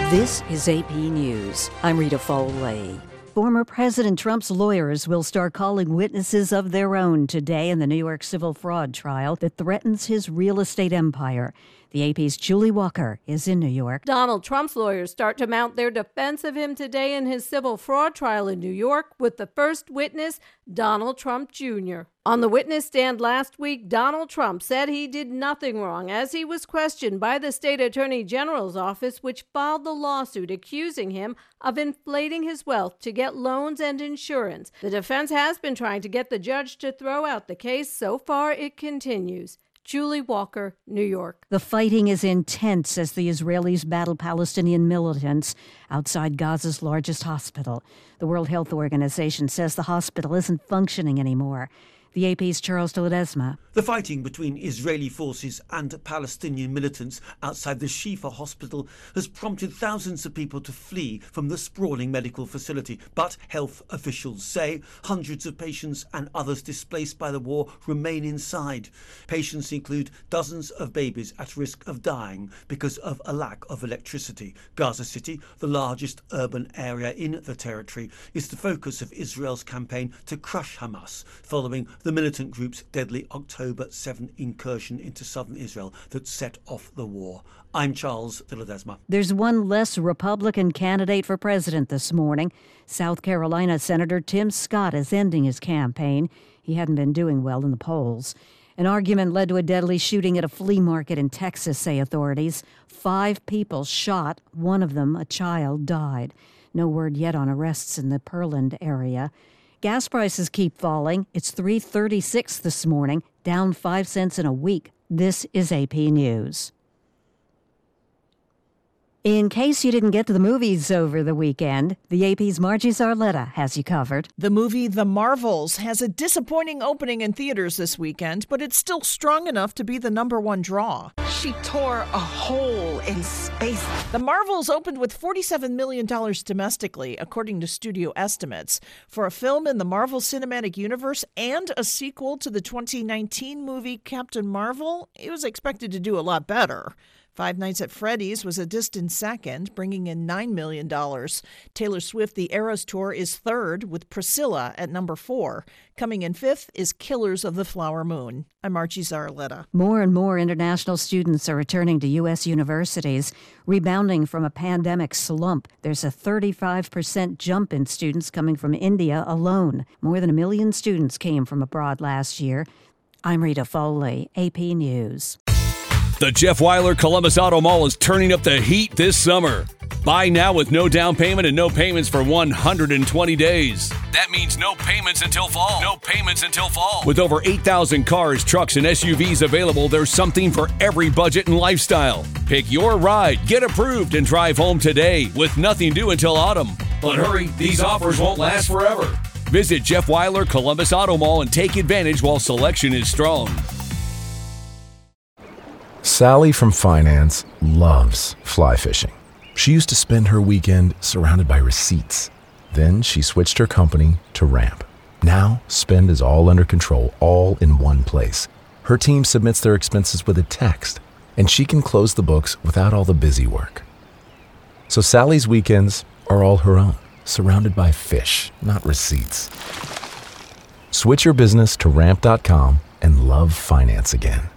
This is AP News. I'm Rita Foley. Former President Trump's lawyers will start calling witnesses of their own today in the New York civil fraud trial that threatens his real estate empire. The AP's Julie Walker is in New York. Donald Trump's lawyers start to mount their defense of him today in his civil fraud trial in New York with the first witness, Donald Trump Jr. On the witness stand last week, Donald Trump said he did nothing wrong as he was questioned by the state attorney general's office, which filed the lawsuit accusing him of inflating his wealth to get loans and insurance. The defense has been trying to get the judge to throw out the case. So far, it continues. Julie Walker, New York. The fighting is intense as the Israelis battle Palestinian militants outside Gaza's largest hospital. The World Health Organization says the hospital isn't functioning anymore. The AP's Charles de Ledesma. The fighting between Israeli forces and Palestinian militants outside the Shifa hospital has prompted thousands of people to flee from the sprawling medical facility. But health officials say hundreds of patients and others displaced by the war remain inside. Patients include dozens of babies at risk of dying because of a lack of electricity. Gaza City, the largest urban area in the territory, is the focus of Israel's campaign to crush Hamas, following the militant group's deadly October 7 incursion into southern Israel that set off the war. I'm Charles de Ledesma. There's one less Republican candidate for president this morning. South Carolina Senator Tim Scott is ending his campaign. He hadn't been doing well in the polls. An argument led to a deadly shooting at a flea market in Texas, say authorities. 5 people shot. One of them, a child, died. No word yet on arrests in the Pearland area. Gas prices keep falling. It's $3.36 this morning, down 5 cents in a week. This is AP News. In case you didn't get to the movies over the weekend, the AP's Margie Zarletta has you covered. The movie The Marvels has a disappointing opening in theaters this weekend, but it's still strong enough to be the #1 draw. She tore a hole in space. The Marvels opened with $47 million domestically, according to studio estimates. For a film in the Marvel Cinematic Universe and a sequel to the 2019 movie Captain Marvel, it was expected to do a lot better. Five Nights at Freddy's was a distant second, bringing in $9 million. Taylor Swift The Eras Tour is third, with Priscilla at number 4. Coming in 5th is Killers of the Flower Moon. I'm Margie Zarletta. More and more international students are returning to U.S. universities, rebounding from a pandemic slump. There's a 35% jump in students coming from India alone. More than 1 million students came from abroad last year. I'm Rita Foley, AP News. The Jeff Weiler Columbus Auto Mall is turning up the heat this summer. Buy now with no down payment and no payments for 120 days. That means no payments until fall. No payments until fall. With over 8,000 cars, trucks, and SUVs available, there's something for every budget and lifestyle. Pick your ride, get approved, and drive home today with nothing due until autumn. But hurry, these offers won't last forever. Visit Jeff Weiler Columbus Auto Mall and take advantage while selection is strong. Sally from finance loves fly fishing. She used to spend her weekend surrounded by receipts. Then she switched her company to Ramp. Now, spend is all under control, all in one place. Her team submits their expenses with a text, and she can close the books without all the busy work. So Sally's weekends are all her own, surrounded by fish, not receipts. Switch your business to Ramp.com and love finance again.